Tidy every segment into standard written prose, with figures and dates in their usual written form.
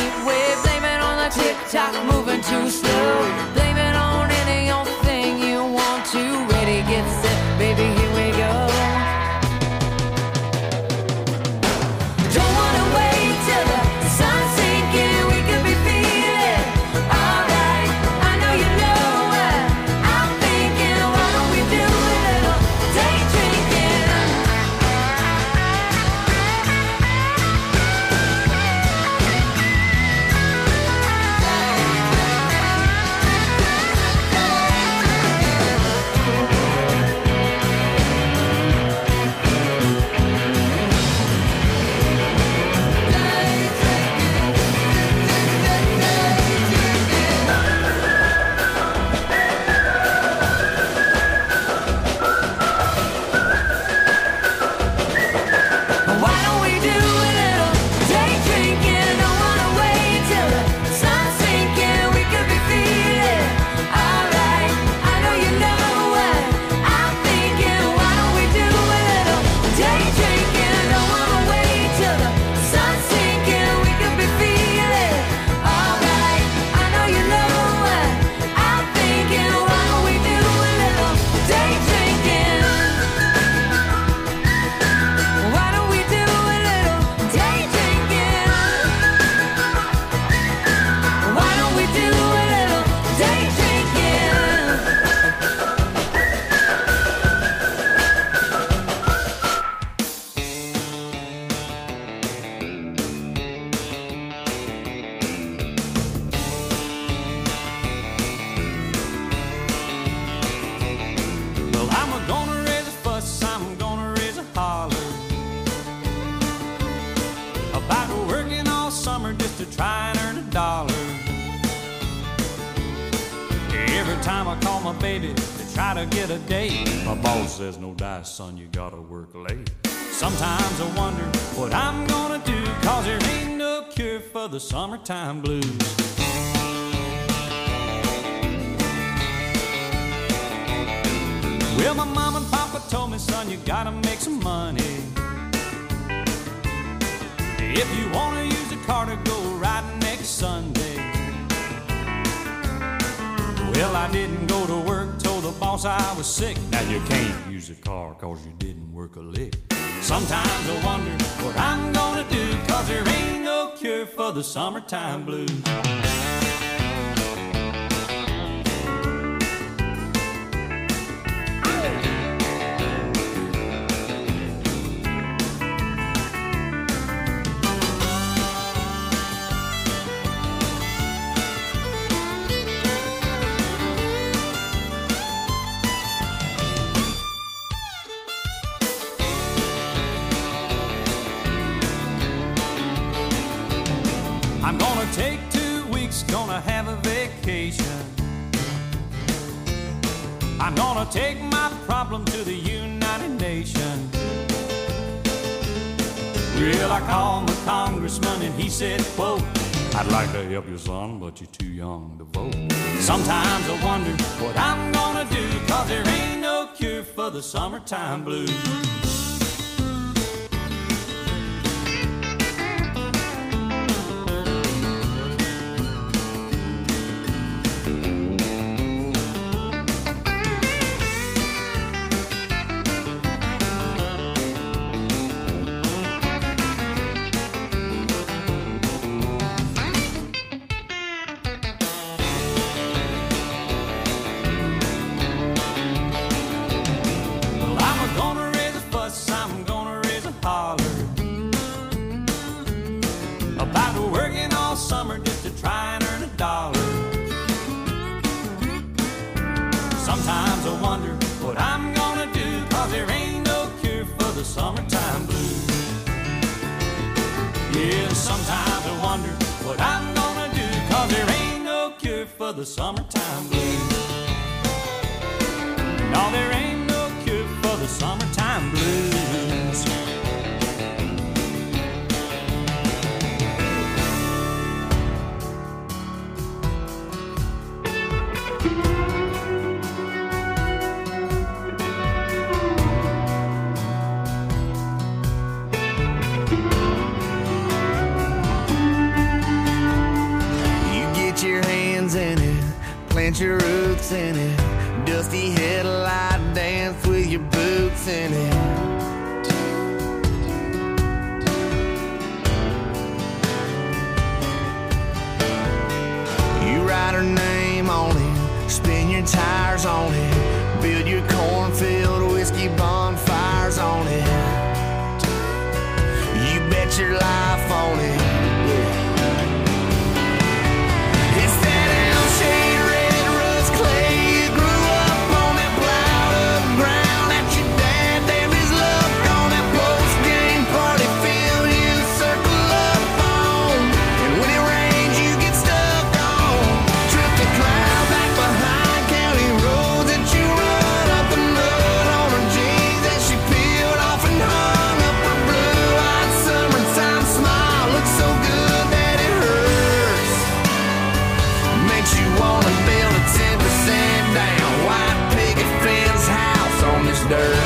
way. Blame it on the tick-tock moving too slow. Blame it on any old thing you want to. Ready, get set, baby, here we go. Don't wanna wait till the sun's sinking. We could be feeling alright. I know you know what I'm thinking. Why don't we do a little day drinking? Why don't we do a little day drinking? Don't wanna wait till the sun's sinking. We could be feeling alright. I know you know what I'm thinking. Why don't we do a little day drinking? Don't wanna wait till the sun's sinking. We could be feeling alright. I know you know what I'm thinking. Why don't we do a little day drinking? Why don't we do a little day drinking? Why don't we do a little day drinking? Well, I'm gonna raise a fuss, I'm gonna raise a holler about working all summer just to try and earn a dollar. Every time I call my baby to try to get a date, my boss says, no dice, son, you gotta work late. Sometimes I wonder what I'm gonna do, 'cause there ain't no cure for the summertime blues. Well, my mom and papa told me, son, you gotta make some money. If you wanna use the car to go riding next Sunday. Well, I didn't go to work, told the boss I was sick. Now you can't use the car 'cause you didn't work a lick. Sometimes I wonder what I'm gonna do, 'cause there ain't no cure for the summertime blues. I'm gonna take 2 weeks, gonna have a vacation. I'm gonna take my problem to the United Nations. Well, I called my congressman and he said, quote, I'd like to help you, son, but you're too young to vote. Sometimes I wonder what I'm gonna do, 'cause there ain't no cure for the summertime blues. Sometimes I wonder what I'm gonna do, 'cause there ain't no cure for the summertime blues. Yeah, sometimes I wonder what I'm gonna do, 'cause there ain't no cure for the summertime blues. No, there ain't no cure for the summertime blues. plant your roots in it. Dusty headlight dance with your boots in it. You write her name on it, spin your tires on it, build your cornfield whiskey bonfires on it. You bet your life on it. It's that L-shaped red rust clay. You grew up on that plowed up ground that your dad damned his luck on. That post-game party field you circle up on. And when it rains you get stuck on. Trip the cloud back behind county roads that you run up the mud on her jeans that she peeled off and hung up her blue-eyed summertime smile. Looks so good that it hurts. Makes you wanna build a 10% down white picket fence house on this dirt.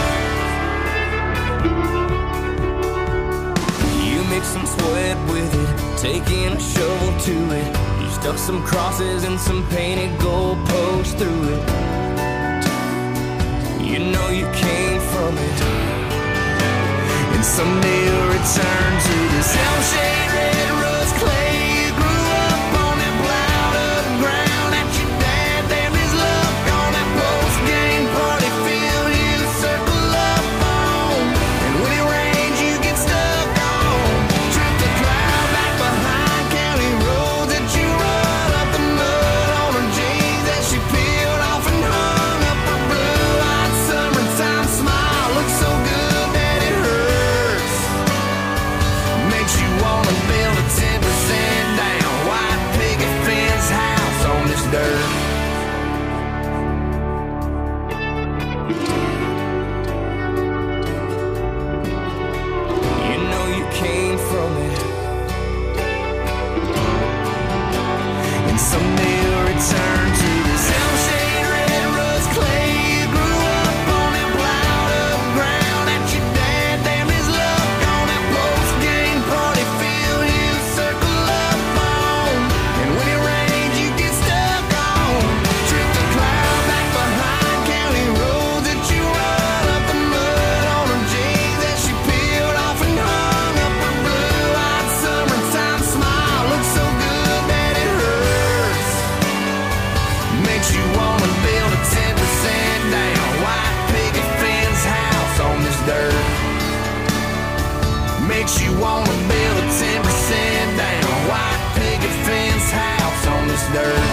You mix some sweat with it, taking a shovel to it. You stuck some crosses and some painted gold posts through it. You know you came from it, and someday you'll return to this L-shaped red rust clay. You grew up on that plowed up ground that your dad damned his luck on. That post-game party field you circle up on. And when it rains you get stuck on. Trip the cloud back behind county roads that you run up the mud on her jeans that she peeled off and hung up her blue-eyed summertime smile. Looks so good that it hurts. Makes you wanna build a 10% down white picket fence house on this dirt. You know you came from it, and someday you'll return to this L-shaped red rust clay. You grew up on that plowed up ground that your dad damned his luck on. That post-game party field you circle up on. And when it rains you get stuck on. Trip the cloud back behind county roads that you run up the mud on her jeans that she peeled off and hung up her blue-eyed summertime smile. Looks so good that it hurts. Makes you wanna build a 10% down white picket fence house on this dirt. Makes you wanna build a 10% down white picket fence house on this dirt.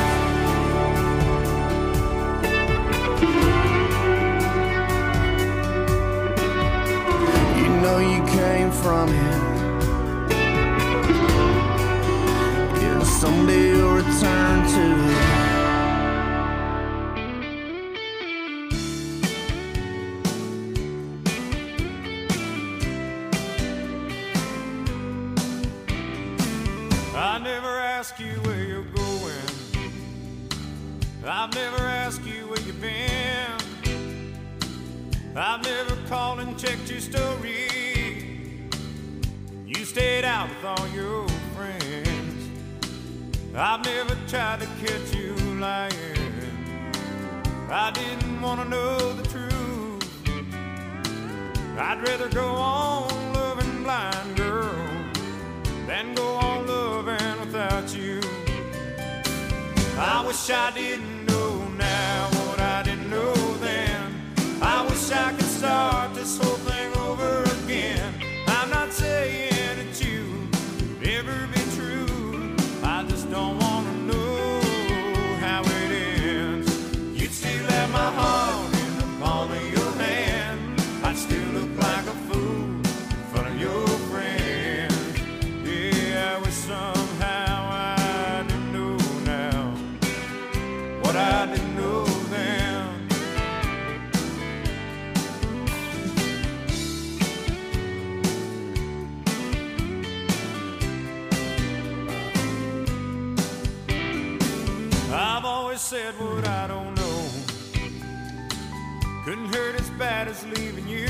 You know you came from it. Yeah, someday you'll return to it. I never ask you where you're going. I've never asked you where you've been. I've never called and checked your story. You stayed out with all your friends. I've never tried to catch you lying. I didn't want to know the truth. I'd rather go on loving blind, girl, than go on loving without you. I wish I didn't know now what I didn't know then. I wish I could start this whole thing over again. I'm not saying that you would ever be true. I just don't want to know how it ends. You'd still have my heart in the palm of your hand. I'd still look like a fool in front of your friends. Yeah, I wish somehow I didn't know now what I didn't know then. I've always said what I don't know. Couldn't hurt as bad as leaving you.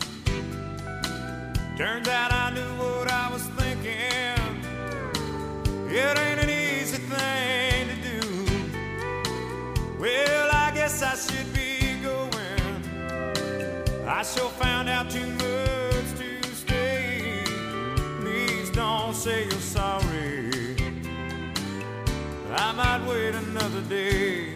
Turns out I knew what I was thinking. It ain't an easy thing to do. I sure found out too much to stay. Please don't say you're sorry. I might wait another day.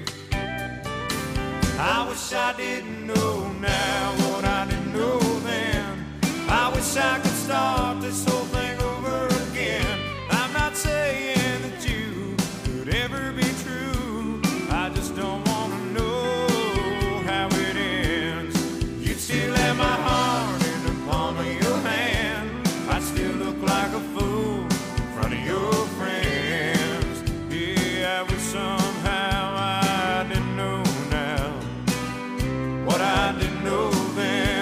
I wish I didn't know now what I didn't know then. I wish I could start this whole thing over again. I'm not saying that you could ever be true. I just don't want to know how it ends. You'd still have my heart in the palm of your hand. I'd still look like a fool in front of your friends. Yeah, I wish somehow I didn't know now what I didn't know then.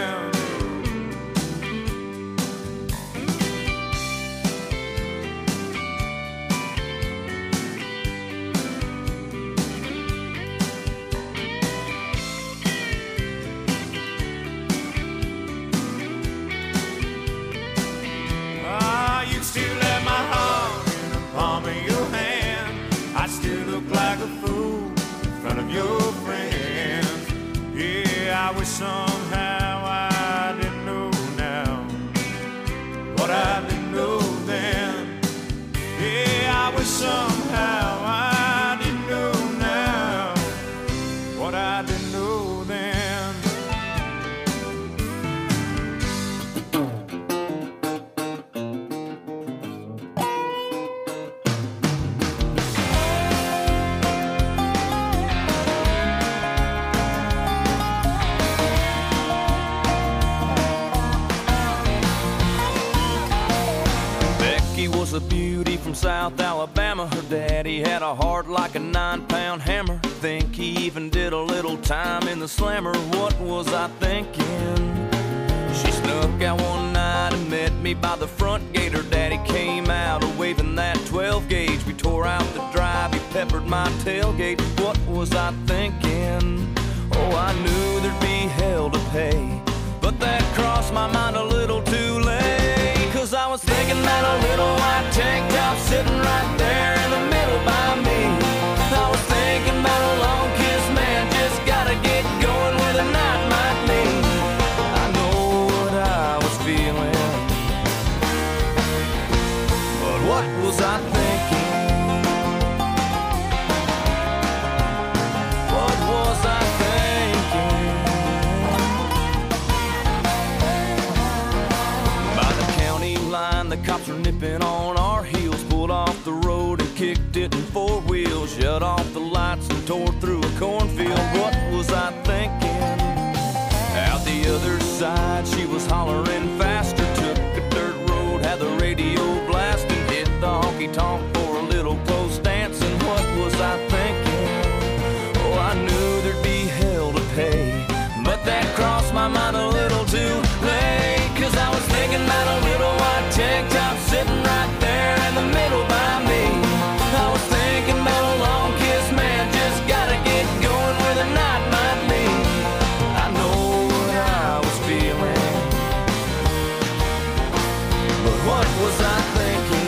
You'd still have my heart in the palm of your hand. I'd still look like a fool in front of your friends. Yeah, I wish somehow I didn't know now what I didn't know then. Yeah, I wish somehow I didn't know now what I didn't know then. Was a beauty from South Alabama. Her daddy had a heart like a 9-pound hammer. Think he even did a little time in the slammer. What was I thinking? She snuck out one night and met me by the front gate. Her daddy came out waving that 12 gauge. We tore out the drive, he peppered my tailgate. What was I thinking? Oh, I knew there'd be hell to pay, but that crossed my mind a little too late. Cause I was thinking that a little white tank top sitting right there in the middle by me. I was thinking about a long kiss, man, just gotta get going where the night might lead. I know what I was feeling, but what was I thinking? What was I thinking? By the county line, the cops were nipping on our heels. Pulled off the road and kicked it in 4 wheels. Shut off the lights and tore through a cornfield. What was I thinking? Out the other side, she was hollering faster. Took a dirt road, had the radio blasting. Hit the honky-tonk for a little close dancing. What was I thinking? Oh, I knew there'd be hell to pay, but that crossed my mind a little too late. Cause I was thinking about a little white tank top sitting right there in the middle by me. I was thinking about a long kiss, man, just gotta get going where the night might lead. I know what I was feeling, but what was I thinking?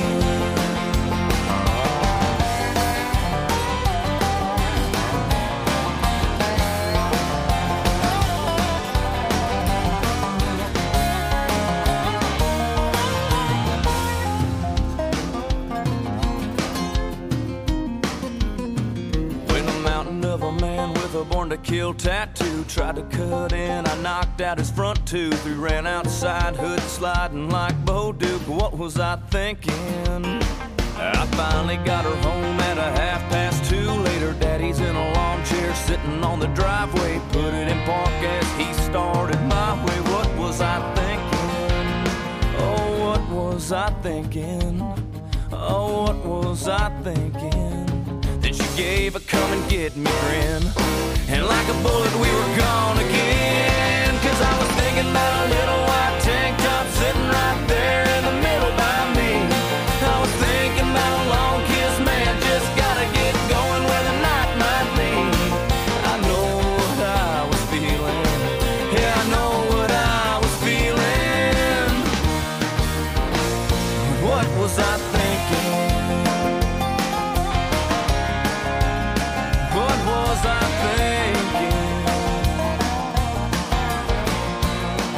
A born to kill tattoo tried to cut in, I knocked out his front tooth. We ran outside, hood sliding like Bo Duke. What was I thinking? I finally got her home at a 2:30. Later, daddy's in a lawn chair sitting on the driveway. Put it in park as he started my way. What was I thinking? Oh, what was I thinking? Oh, what was I thinking? Then she gave a come and get me grin, and like a bullet we were gone again. Cause I was thinking about a little white tank top sitting right there in the middle by me. I was thinking about a long kiss, man, just gotta get going where the night might lead. I know what I was feeling, yeah, I know what I was feeling. What was I thinking? What was I thinking?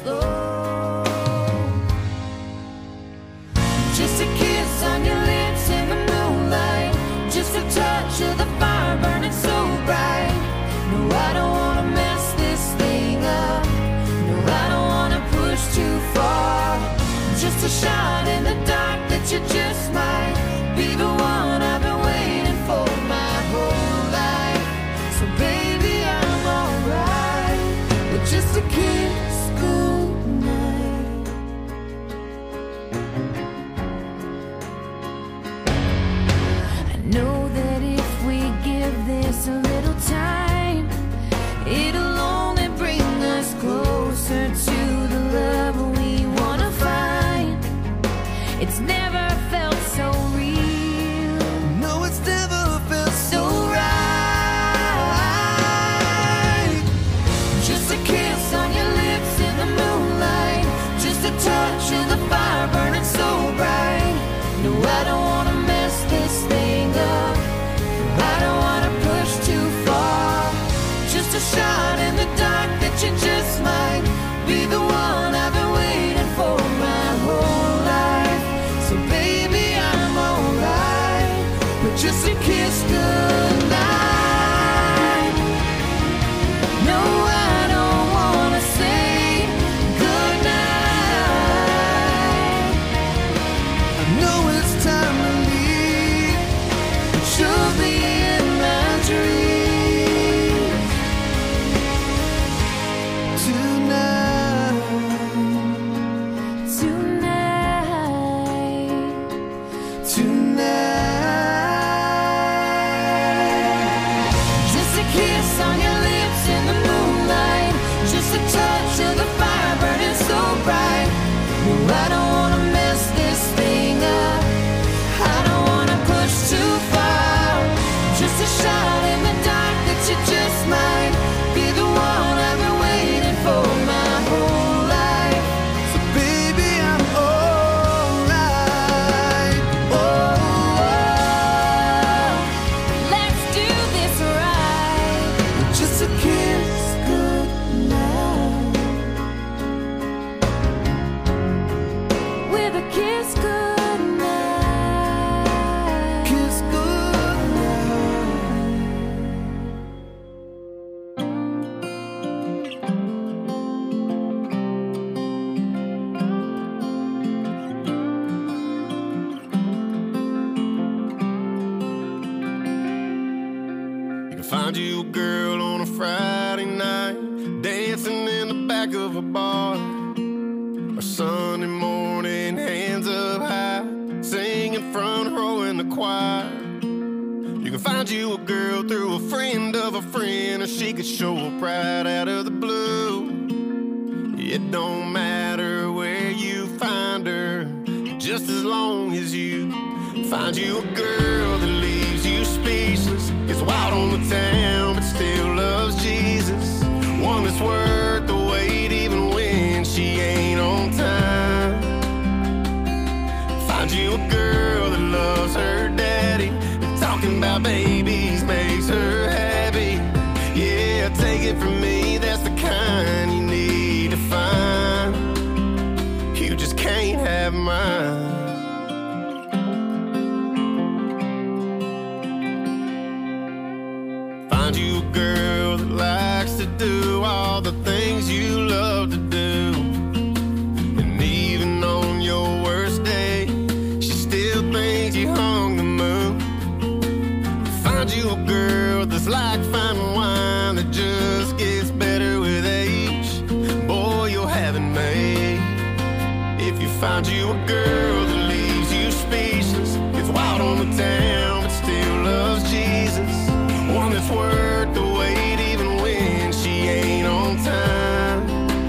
slow. Just a kiss on your lips in the moonlight, just a touch of the fire burning so bright. No, I don't wanna mess this thing up. No, I don't wanna push too far. Just a shot in the dark that you just might be the one I've been waiting for my whole life. So baby, I'm alright with just a kiss goodnight. I know that if we give this a little time, it'll only bring us closer to the love we wanna find. It's never felt so real. No, it's never felt So right. Just a kiss on your lips in the moonlight, just a touch of the fire burning so bright. No, I don't wanna mess this thing up. I don't wanna push too far. Just a shot in the dark that you just might be the one I've been waiting for my whole life. So baby, I'm alright with just a kiss goodnight. No, I don't wanna say goodnight. I know it's time to leave, But you'll be in my dreams tonight. tonight. Just a kiss on your lips in the moonlight, just a touch of the fire burning so bright. No, I don't wanna mess this thing up. I don't wanna push too far. Just a shot in the dark that you just might be the one I've been waiting for my whole life. So baby, I'm alright. Oh, let's do this right. Just a kiss Goodnight. With a kiss goodnight. kiss goodnight. You can find you a girl on a Friday night, dancing in the back of a bar. Or Sunday morning, hands up high, singing front row in the choir. You can find you a girl through a friend of a friend, or she could show up right out of the blue. It don't matter where you find her, just as long as you find you a girl that leaves you speechless. Gets wild on the town, but still loves Jesus. One that's worth the wait, even when she ain't on time. Find you a girl that loves her daddy, and talking about babies makes her happy. Yeah, take it from me, that's the kind you need to find. You just can't have mine. Find you a girl that likes to do all the things you love to do. And even on your worst day, she still thinks you hung the moon. Find you a girl that's like fine wine that just gets better with age. Boy, you'll have it made. If you find you a girl that leaves you speechless, gets wild on the town, but still loves Jesus. One that's worth the wait, even when she ain't on time.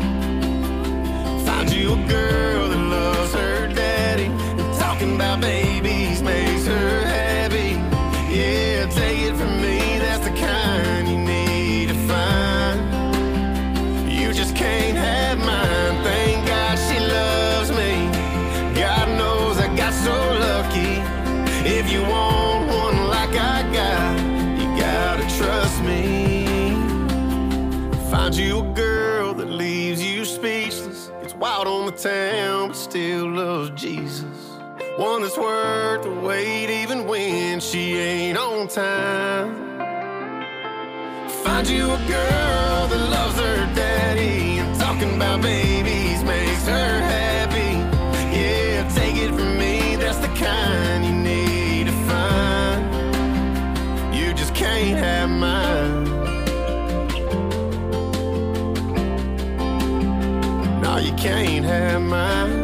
Find you a girl that loves her daddy, and talking about babies makes her happy. Yeah, take it from me, that's the kind you need to find. You just can't have mine. Thank God she loves me. God knows I got so lucky. If you want one like I got, you gotta trust me. Find you a girl that leaves you speechless, wild on the town, but still loves Jesus. One that's worth the wait even when she ain't on time. Find you a girl that loves her daddy, and talking about babies makes her happy. Yeah, take it from me, that's the kind you need to find. You just can't have mine. No, you can't have mine.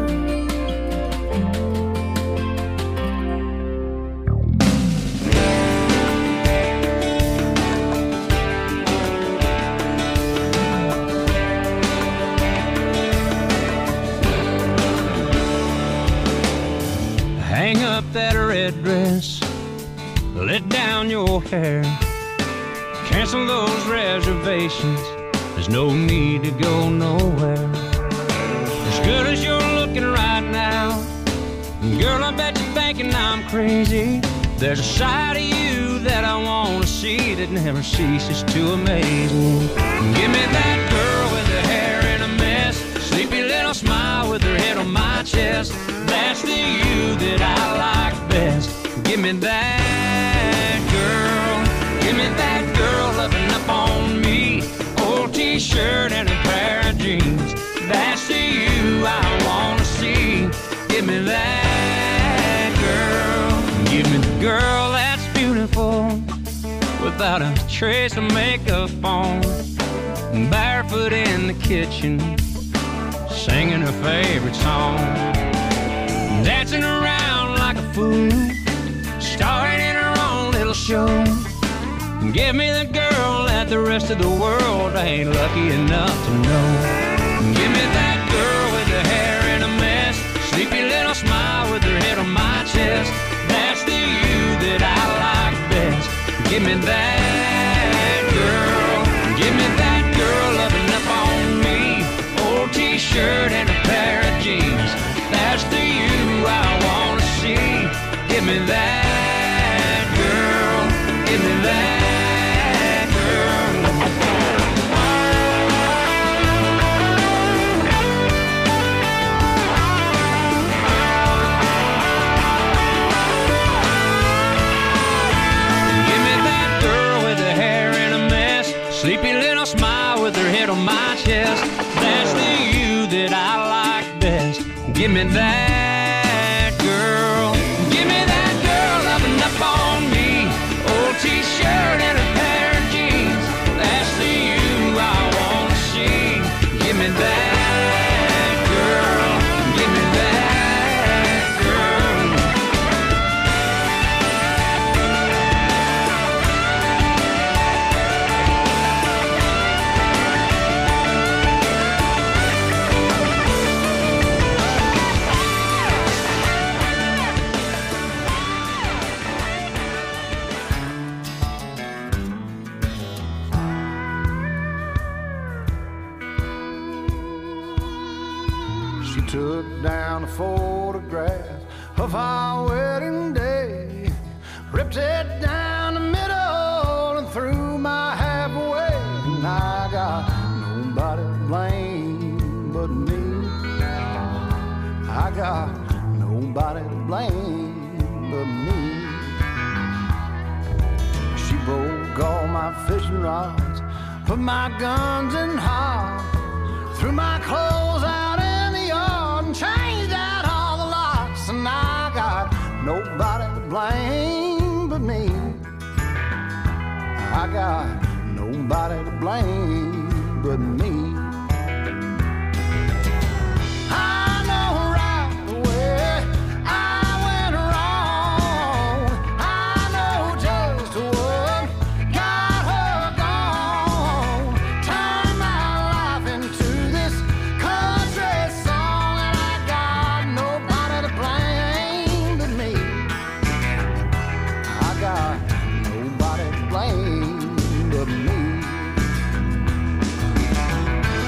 Hang up that red dress, let down your hair, cancel those reservations, there's no need to go nowhere. As good as you're looking right now, girl, I bet you're thinking I'm crazy. There's a side of you that I want to see that never ceases to amaze me. Give me that girl with her hair in a mess, sleepy little smile with her head on my chest. That's the you that I like best. Give me that girl. Give me that girl loving up on me. Old t-shirt and a pair of jeans. That's the you I want to see. Give me that girl. Give me the girl that's beautiful, without a trace of makeup on, barefoot in the kitchen, singing her favorite song, dancing around like a fool, starring in her own little show. Give me the girl that the rest of the world ain't lucky enough to know. Give me that girl with her hair in a mess, sleepy little smile with her head on my chest. That's the you that I like best. Give me that girl. Give me that girl loving up on me. Old t-shirt and a pair of jeans. That's the you I want to see. Give me that girl. Give me that girl. Give me that girl with her hair in a mess, sleepy little smile with her head on my chest. That's the you that I like best. Give me that girl. Give me that girl loving up on me. Old t-shirt and a pair of jeans. That's the you I want to see. Give me that girl. Give me that girl. She took down a photograph of our wedding day, ripped it down the middle and threw my half away. And I got nobody to blame but me. I got nobody to blame but me. She broke all my fishing rods, put my guns in hide, threw my clothes out in the yard and changed out all the locks. And I got nobody to blame but me. I got nobody to blame but me. I know right away I went wrong. I know just what got her gone. Turned my life into this country song, and I got nobody to blame but me. I got nobody to blame but me.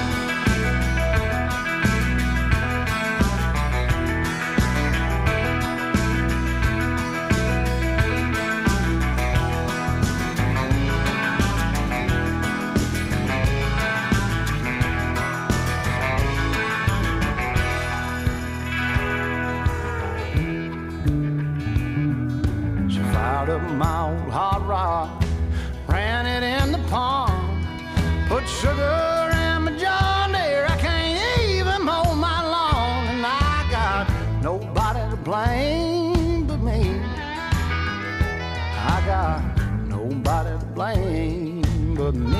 to blame but me.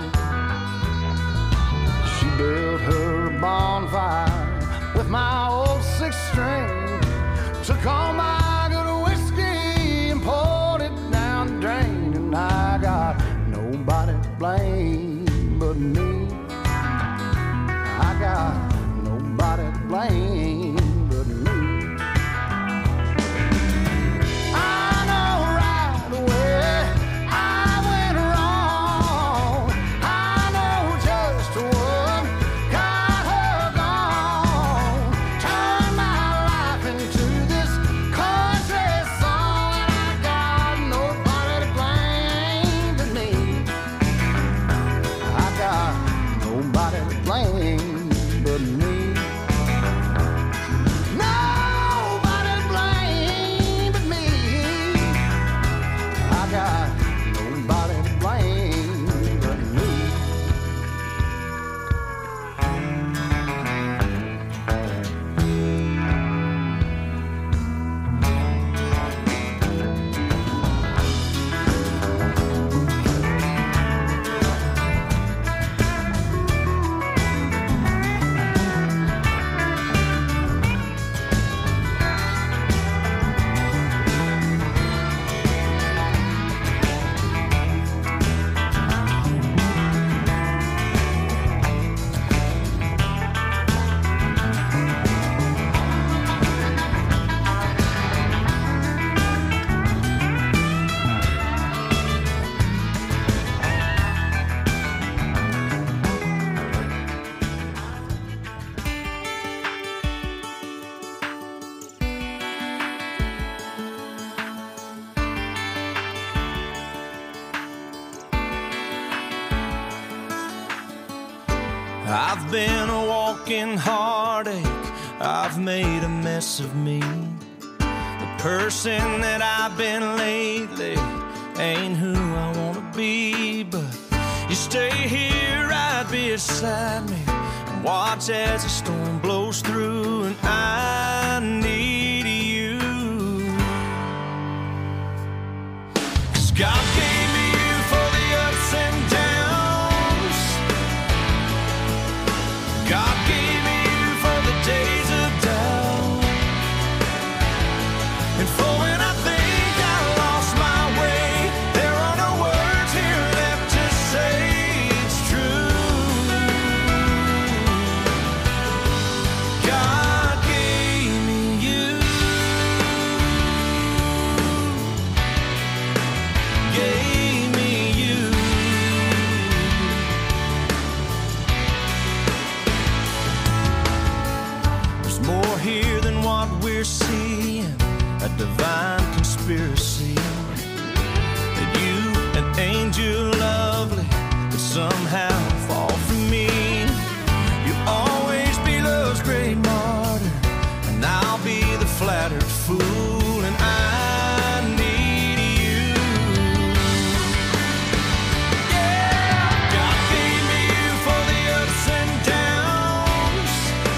She built her bonfire with my old six string, took all my good whiskey and poured it down the drain, and I got nobody to blame but me. I got nobody to blame but me. I know right away I went wrong. I know just what got her gone. Turned my life into this country song, and I got nobody to blame but me. I got nobody to blame but me. Nobody to blame but me. I got nobody to blame but me. I've been a walking heartache, I've made a mess of me. The person that I've been lately ain't who I wanna be, but you stay here right beside me and watch as the storm blows through, and I need you. 'Cause God gave me you for the ups and downs. God gave me you for the days of doubt, and for when I think I lost my way, there are no words here left to say it's true. God gave me you. Gave me you. There's more here than what we're seeing, a divine conspiracy. That you, an angel lovely, could somehow fall for me. You'll always be love's great martyr, and I'll be the flattered fool, and I need you. Yeah, God gave me you for the ups and downs.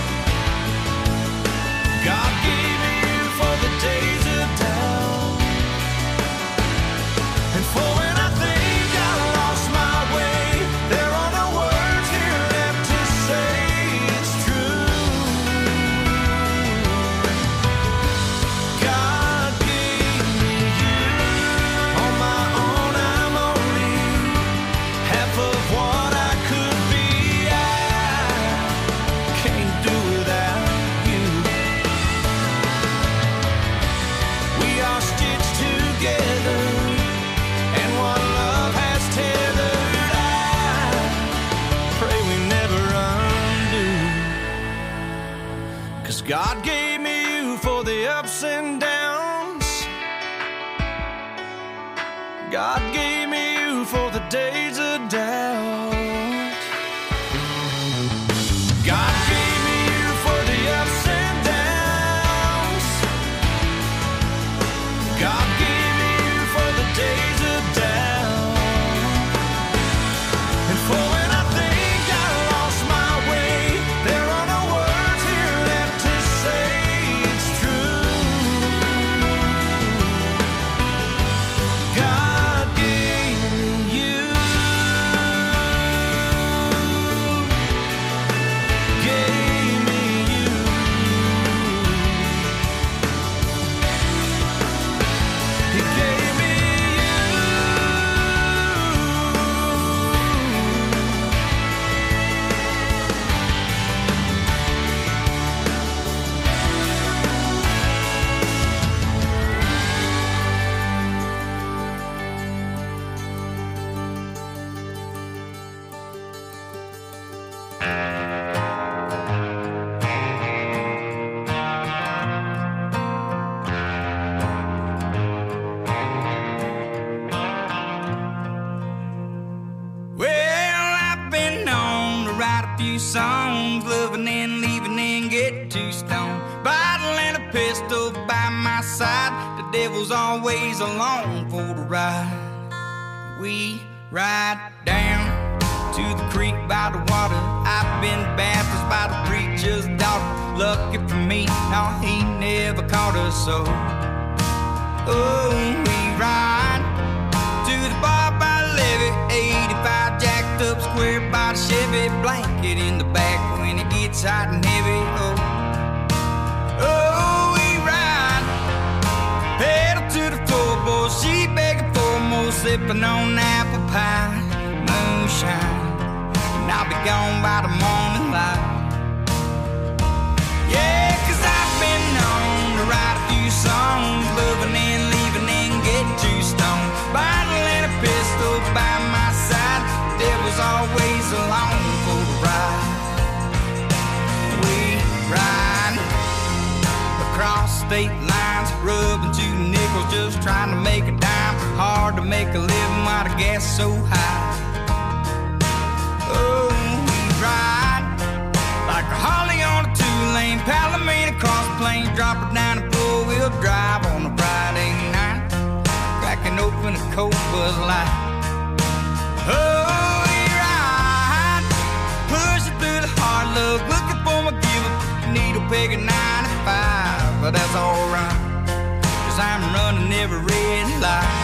God gave me you for the days of doubt, and for when I think I lost my way, there are no words here left to say it's true. God gave me you. On my own, I'm only half of what I could be. I can't do without you. We are stitched together, and what love has tethered, I pray we never undo. 'Cause God gave me you for the ups and downs. God gave me you for the days of doubt. God gave me you for the ups and downs. God gave me you for the days of doubt, and for when I think I lost my way, there are no words here left to say it's true. God gave me songs, loving and leaving and get too stoned. Bottle and a pistol by my side, the devil's always along for the ride. We ride down to the creek by the water. I've been baptized by the preacher's daughter. Lucky for me, no, he never caught us so. Oh, we ride to the bar by the levee, 85 jacked up square by the Chevy, blanket in the back when it gets hot and heavy. Oh, we ride, pedal to the floorboard, she begging for more, sipping on apple pie, moonshine, and I'll be gone by the morning light. Yeah, 'cause I've been known to write a few songs, loving and leaving and get too stoned. Bottle and a pistol by my side, the devil's always along for the ride. We ride across state lines, rubbing 2 nickels, just trying to make a dime. Hard to make a living while the gas is so high. Oh, we ride like a Harley on a 2-lane, Palomino cross plains, drop it down a 4-wheel drive on a Friday night, cracking open a cold Bud Light. Oh, we ride, pushing through the hard luck, looking for my giver, needle peg at 95, but that's alright, 'cause I'm running every red light.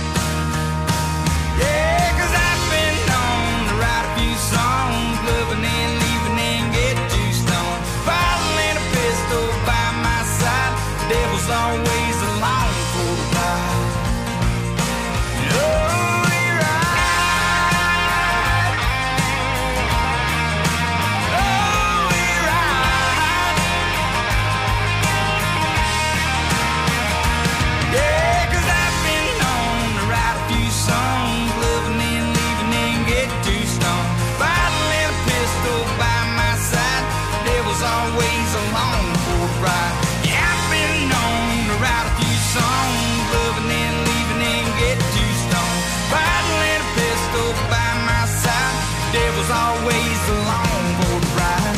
Yeah, 'cause I've been known to write a few songs, loving and leaving and get too stoned. Bottle and a pistol by my side, the devil's always along for the ride. Oh, we ride. Oh, we ride. Yeah, 'cause I've been known to write a few songs, loving and leaving and get too stoned. Bottle and a pistol by my side, the devil's always along for the ride. Yeah, I've been known to write a few songs, loving and leaving and get too stoned. Bottle and a pistol by my side, the devil's always along for the ride.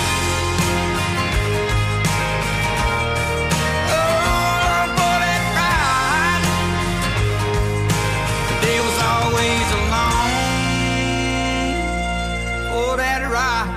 Oh, for that ride, the devil's always along for that ride.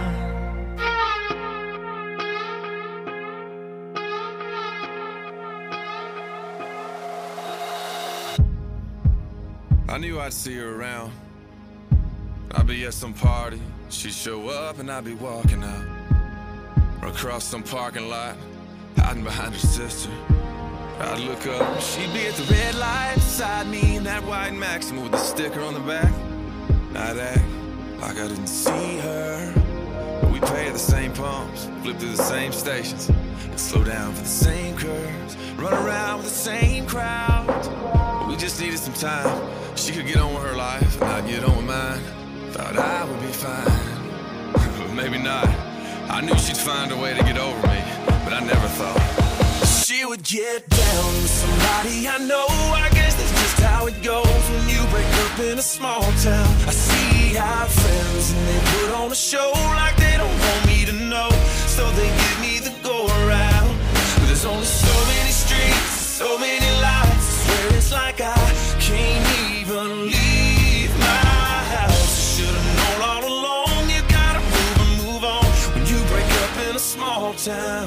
I knew I'd see her around. I'd be at some party, she'd show up and I'd be walking out. Or across some parking lot, hiding behind her sister. I'd look up, she'd be at the red light beside me in that white Maxima with the sticker on the back. I'd act like I didn't see her, but we'd pay at the same pumps, flip through the same stations, and slow down for the same curves, run around with the same crowds. But we just needed some time. She could get on with her life and I'd get on with mine. Thought I would be fine, but maybe not. I knew she'd find a way to get over me, but I never thought she would get down with somebody I know. I guess that's just how it goes when you break up in a small town. I see our friends and they put on a show like they don't want me to know, so they give me the go around. But there's only so many streets, so many lights, I swear it's like I can't even leave my house. Should've known all along, you gotta move and move on when you break up in a small town.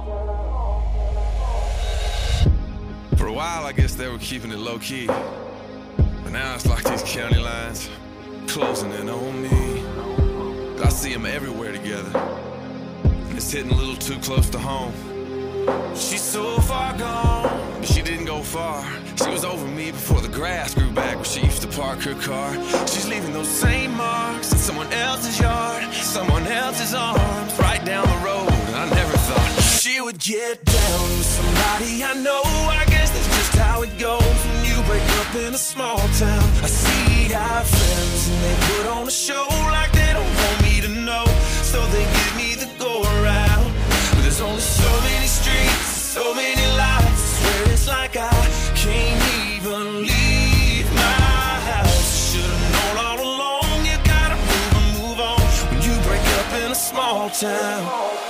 For a while, I guess they were keeping it low-key, but now it's like these county lines closing in on me. I see them everywhere together, and it's hitting a little too close to home. She's so far gone, but she didn't go far. She was over me before the grass grew back where she used to park her car. She's leaving those same marks in someone else's yard, someone else's arms, right down the road. And I never thought she would get down with somebody I know. I guess that's just how it goes when you break up in a small town. I see our friends and they put on a show like they don't want me to know, so they give me the go around. But there's only so many streets, so many lights, I swear it's like I can't even leave my house. Should've known all along, you gotta move and move on when you break up in a small town.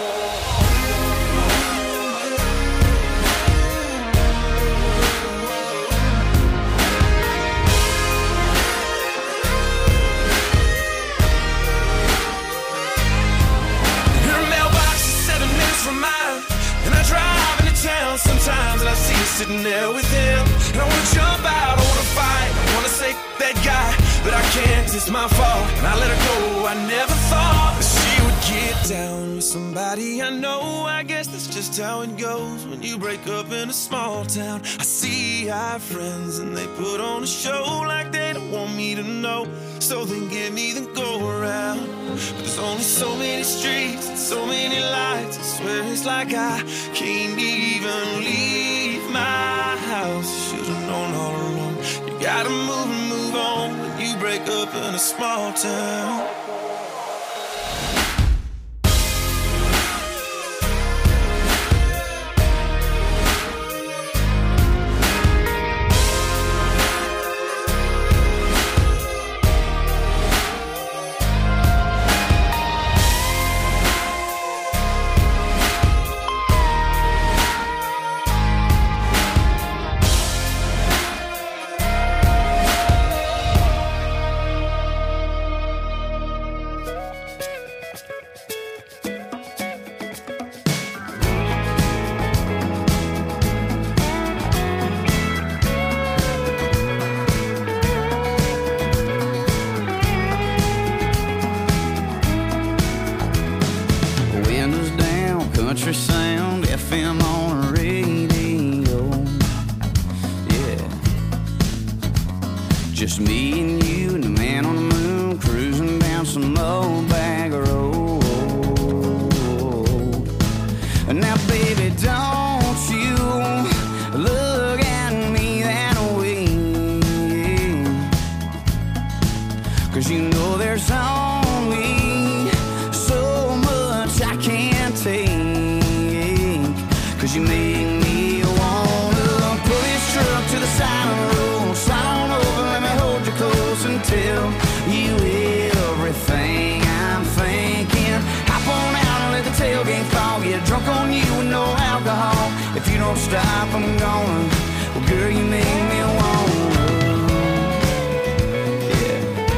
Her mailbox is 7 minutes from mine, and I drive into town sometimes, and I see her sitting there with him. And I wanna jump out, I wanna fight, I wanna say that guy, but I can't, 'cause it's my fault. And I let her go, I never thought that she would get down with somebody I know. I guess that's just how it goes when you break up in a small town. I see our friends and they put on a show like they don't want me to know, so they give me the go around. But there's only so many streets and so many lights, I swear it's like I can't even leave my house. Should've known all along, you gotta move and move on when you break up in a small town. Country sound, FM on the radio. Yeah, just me and you and the man on the moon cruising down some old bag road. Now, baby, don't you look at me that way, 'cause you know there's only so much I can't take. 'Cause you make me wanna pull this truck to the side of the road, slide on over, let me hold you close and tell you everything I'm thinking. Hop on out and let the tailgate fall, get drunk on you with no alcohol. If you don't stop, I'm gonna. Well, girl, you make me wanna. Yeah.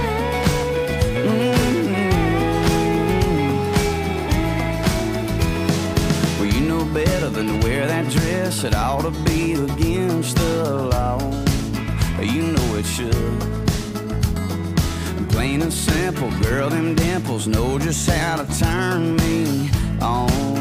Well, you know better than to wear that dress. It ought to be against the law. You know it should. Plain and simple, girl, them dimples know just how to turn me on.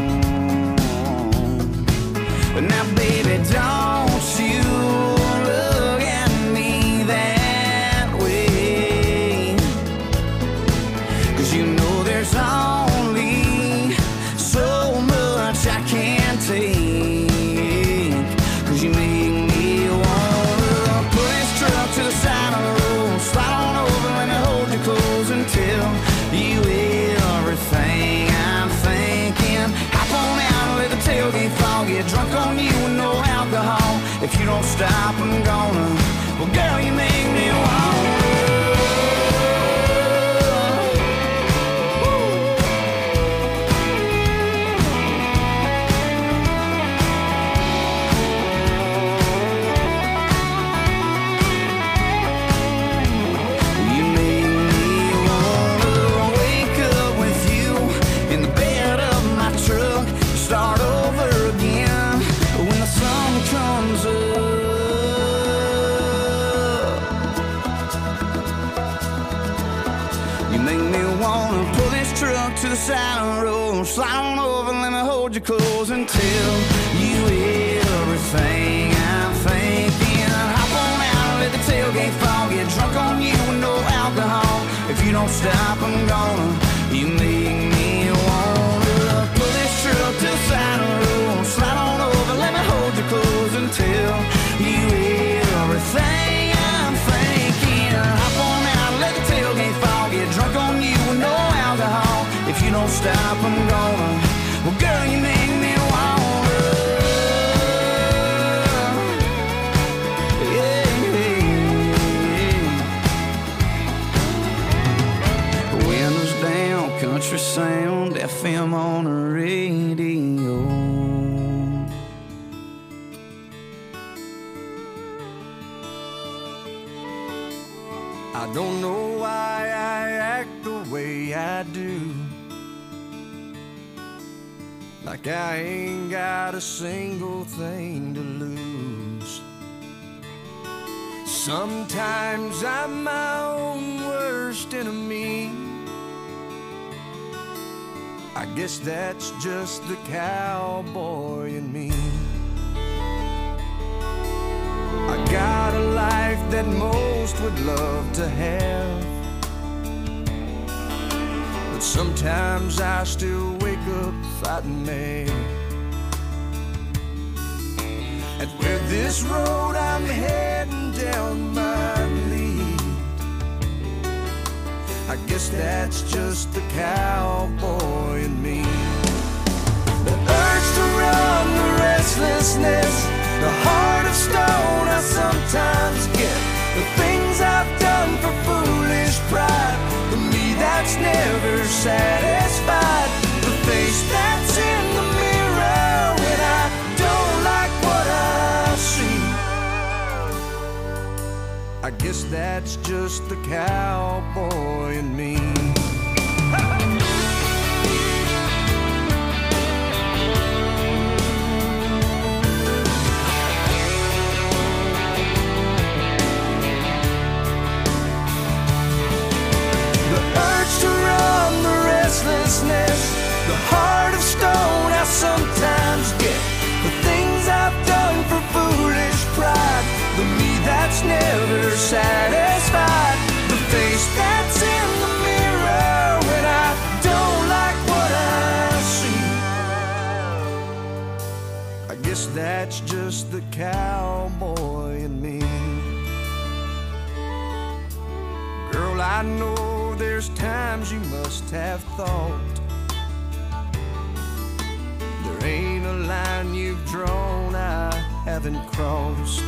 But now, baby, don't you look at me that way, 'cause you know there's only so much I can't take. 'Cause you make me wanna pull this truck to the side of the road, slide on over, let me hold you close and tell you everything I'm thinking. Hop on out and let the tailgate fall, get drunk on you with no alcohol. If you don't stop, I'm gonna. Well, girl, you make me wanna. Start over again when the sun comes up. You make me wanna pull this truck to the side of the road, slide on over, let me hold you close and tell you everything I'm thinking. Hop on out and let the tailgate fall, get drunk on you with no alcohol. If you don't stop, I'm gonna. You make me wanna pull this truck to the side of the road, slide on over, let me hold you close and tell you everything I'm thinking. Hop on out, let the tailgate fall, get drunk on you with no alcohol. If you don't stop, I'm gonna. Well, girl, you make me wanna. Yeah, yeah. Windows down, country country sound, FM on the radio. I don't know why I act the way I do, like I ain't got a single thing to lose. Sometimes I'm my own worst enemy. I guess that's just the cowboy in me. I got a life that most would love to have, but sometimes I still wake up fighting mad. And where this road I'm heading down might lead, I guess that's just the cowboy in me. The urge to run, the restlessness, the heart of stone I sometimes get, the things I've done for foolish pride, for me that's never satisfied, the face that's in the mirror when I don't like what I see. I guess that's just the cowboy in me. The heart of stone I sometimes get, the things I've done for foolish pride, the me that's never satisfied, the face that's in the mirror when I don't like what I see. I guess that's just the cowboy in me. Girl, I know there's times you must have thought there ain't a line you've drawn I haven't crossed,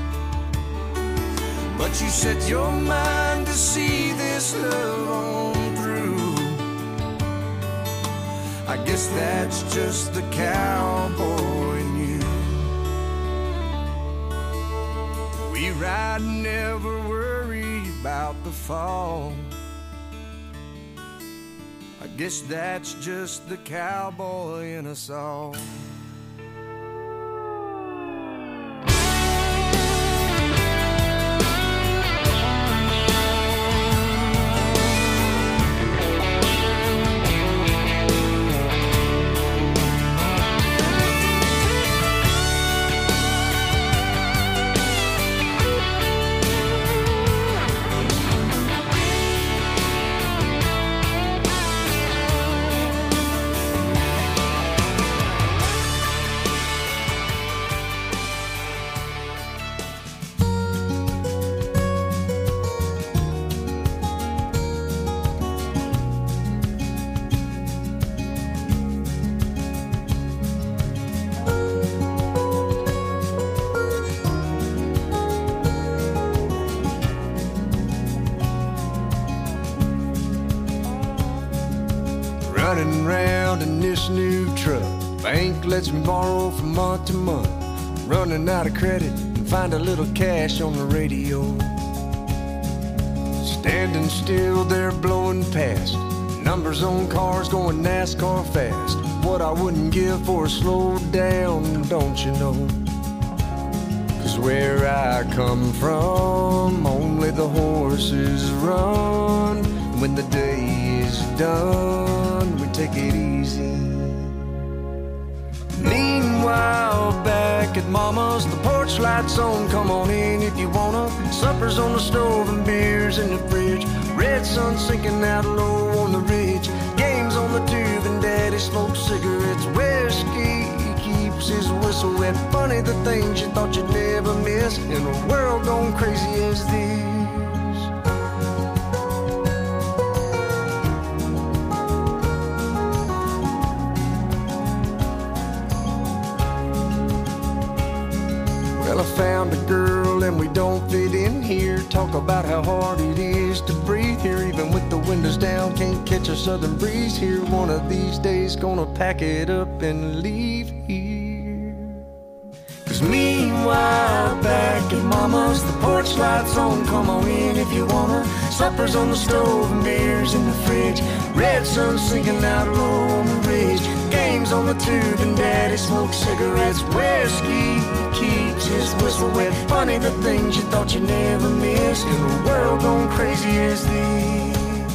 but you set your mind to see this love on through. I guess that's just the cowboy in you. We ride, never worry about the fall. I guess that's just the cowboy in us all. Running round in this new truck, bank lets me borrow from month to month. Running out of credit and find a little cash on the radio. Standing still, they're blowing past. Numbers on cars going NASCAR fast. What I wouldn't give for a slow down, don't you know? 'Cause where I come from, only the horses run. When the day is done, we take it easy. Meanwhile, back at Mama's, the porch lights on, come on in if you wanna. Supper's on the stove and beers in the fridge. Red sun sinking out low on the ridge. Games on the tube and Daddy smokes cigarettes. Whiskey keeps his whistle wet. Funny the things you thought you'd never miss in a world gone crazy as this. Well, I found a girl and we don't fit in here. Talk about how hard it is to breathe here. Even with the windows down, can't catch a a southern breeze here. One of these days gonna pack it up and leave here. 'Cause meanwhile, back at Mama's, the porch lights on, come on in if you wanna. Supper's on the stove and beers in the fridge. Red sun sinking out low on the ridge. Games on the tube and Daddy smokes cigarettes. Whiskey keeps his whistle wet. Funny the things you thought you'd never miss in a world gone crazy as this.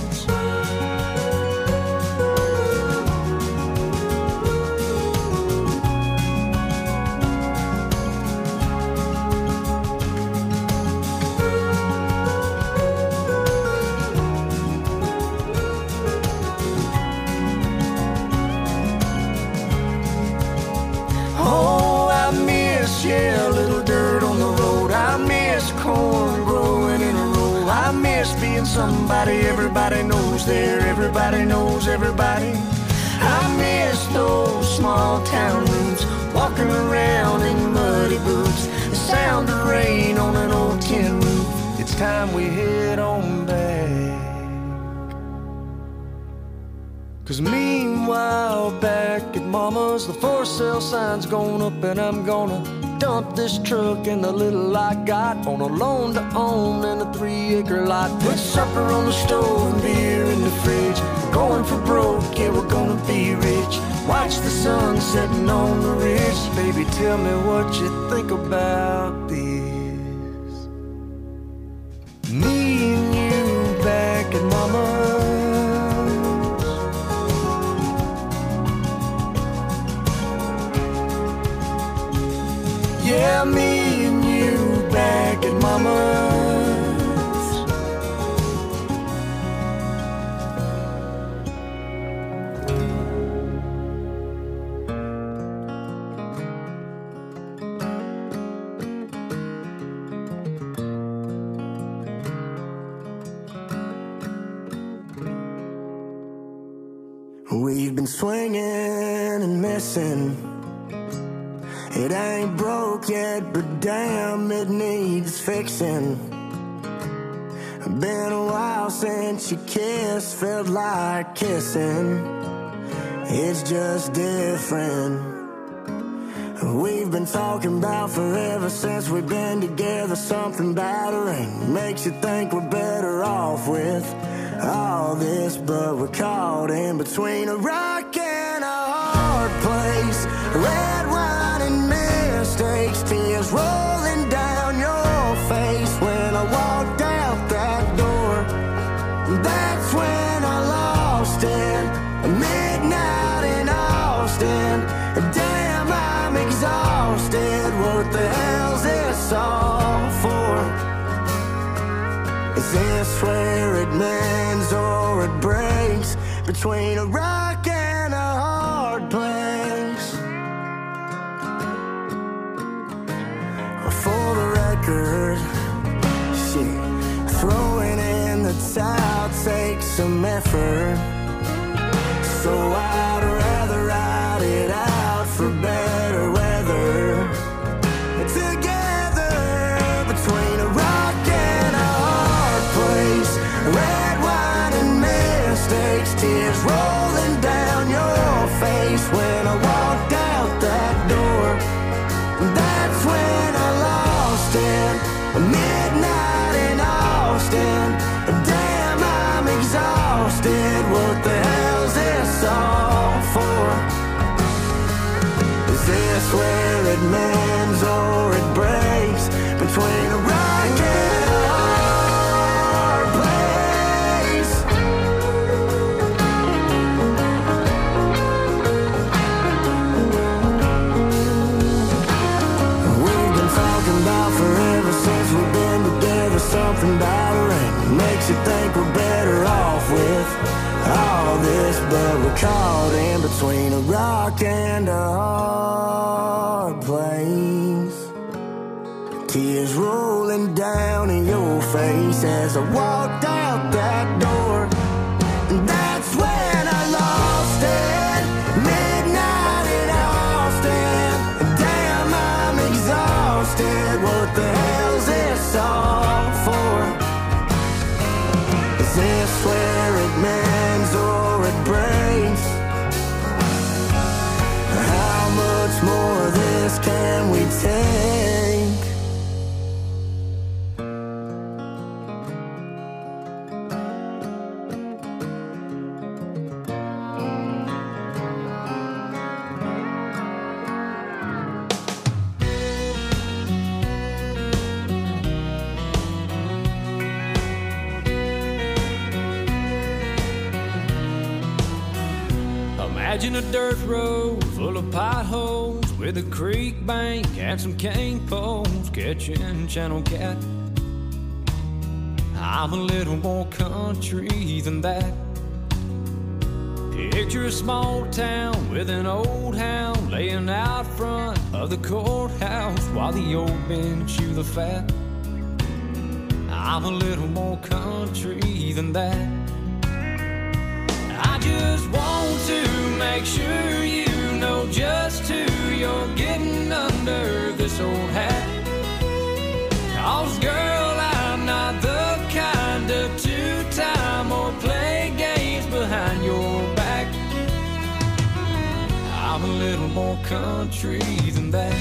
Yeah, a little dirt on the road. I miss corn growing in a row. I miss being somebody everybody knows there. Everybody knows everybody. I miss those small town roots, walking around in muddy boots, the sound of rain on an old tin roof. It's time we head on back. 'Cause meanwhile, back at Mama's, the for sale sign's gone up and I'm gonna dump this truck and the little I got on a loan to own and a 3-acre lot. Put supper on the stove and beer in the fridge. Going for broke, yeah, we're gonna be rich. Watch the sun setting on the ridge. Baby, tell me what you think about this. Me and you back at Mama's. Yeah, me and you back at Mama's. We've been swinging and missing. It ain't broke yet, but damn, it needs fixing. Been a while since you kissed, felt like kissing. It's just different. We've been talking about forever since we've been together. Something about her ain't makes you think we're better off with all this, but we're caught in between a rock and a hard place. Red wine and mistakes, tears rolling down your face. When I walked out that door, that's when I lost it. Midnight in Austin, damn, I'm exhausted. What the hell's this all for? Is this where it mends or it breaks? Between a rock and a hard place. For the record, shit, throwing in the towel takes some effort. So I'd rather ride it out for better weather. Together, between a rock and a hard place. Red wine and mistakes, tears rolling down your face. When I walked out that door, that's when I lost it. Midnight in Austin, damn, I'm exhausted. What the hell's this all for? Is this where it mends or it breaks? Between a rock and a hard place. We've been talking about forever since we've been together. Something about her ain't makes you think we're better off with all this, but we're caught in between a rock and a hard place. Tears rolling down in your face as I walked out that door. And that's when I lost it. Midnight in Austin, damn, I'm exhausted. What the hell's this all for? Is this where it mends or Imagine a dirt road full of potholes with a creek bank and some cane poles catching channel cat. I'm a little more country than that. Picture a small town with an old hound laying out front of the courthouse while the old men chew the fat. I'm a little more country than that. I just want to make sure you know just who you're getting under this old hat. 'Cause girl, I'm not the kind of two-time or play games behind your back. I'm a little more country than that.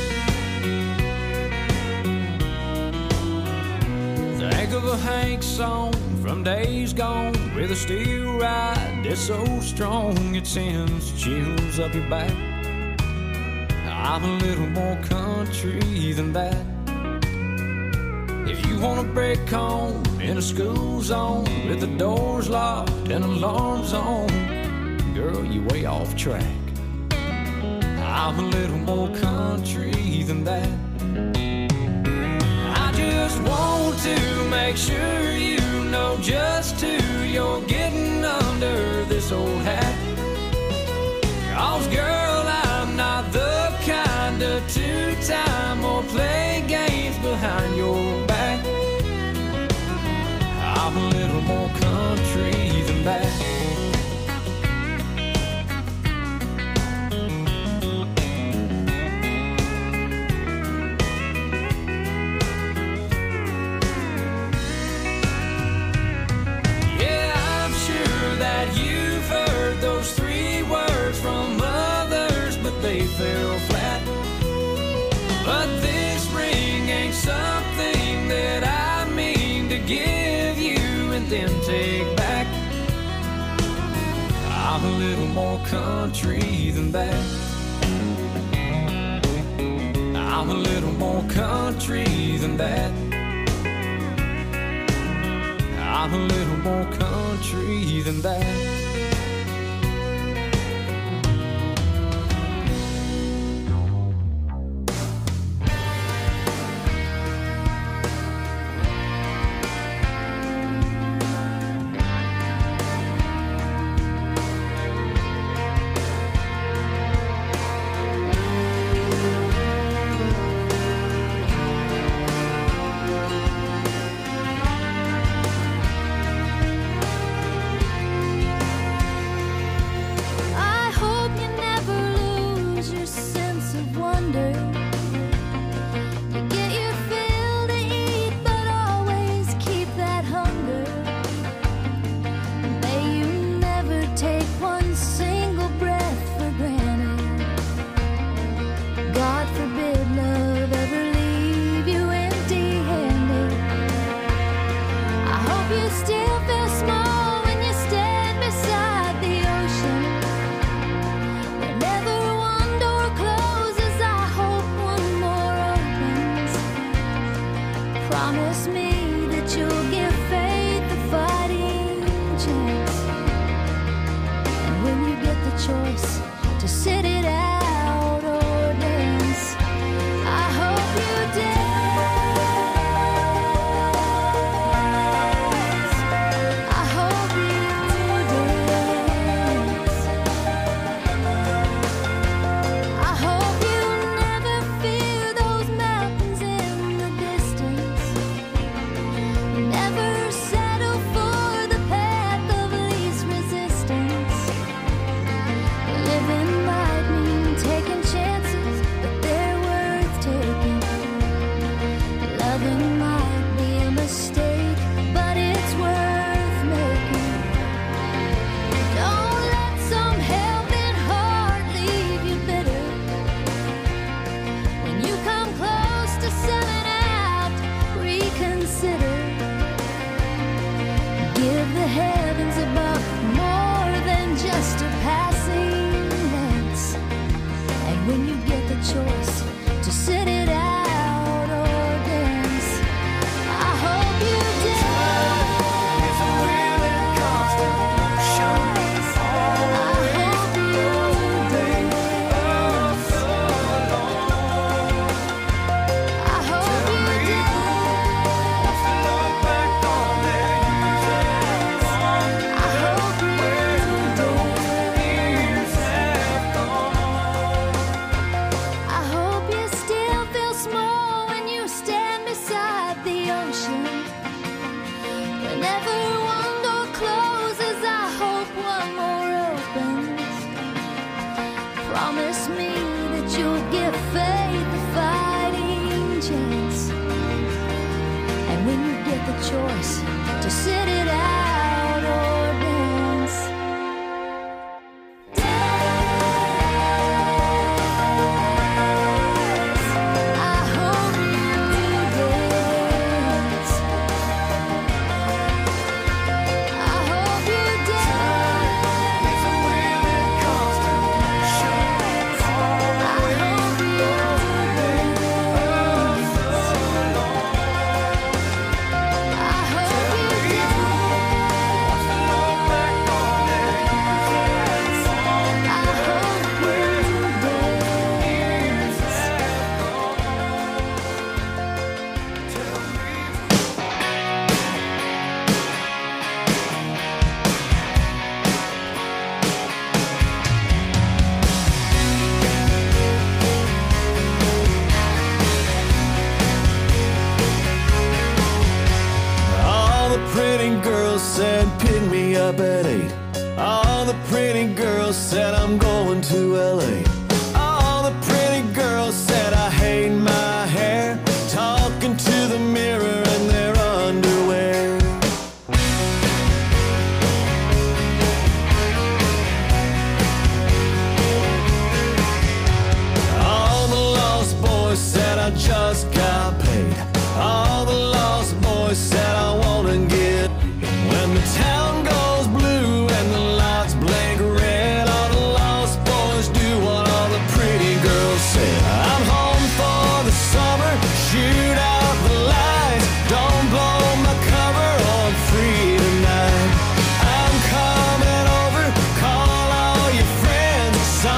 Think of a Hank song from days gone with a steel ride that's so strong it sends chills up your back. I'm a little more country than that. If you want to break home in a school zone with the doors locked and alarms on, girl, you way off track. I'm a little more country than that. I just want to make sure you know just who you're getting under this old hat. 'Cause girl, I'm not the kind of two-time or play games behind your back. I'm a little more country than that. Those 3 words from others, but they fell flat. But this ring ain't something that I mean to give you and then take back. I'm a little more country than that. I'm a little more country than that. I'm a little more country than that. Never settle for the path of you'll give faith a fighting chance. And when you get the choice to sit it out or dance, I hope you dance. I hope you dance. I hope you dance. All the pretty girls said pick me up at 8. All the pretty girls said I'm going to LA.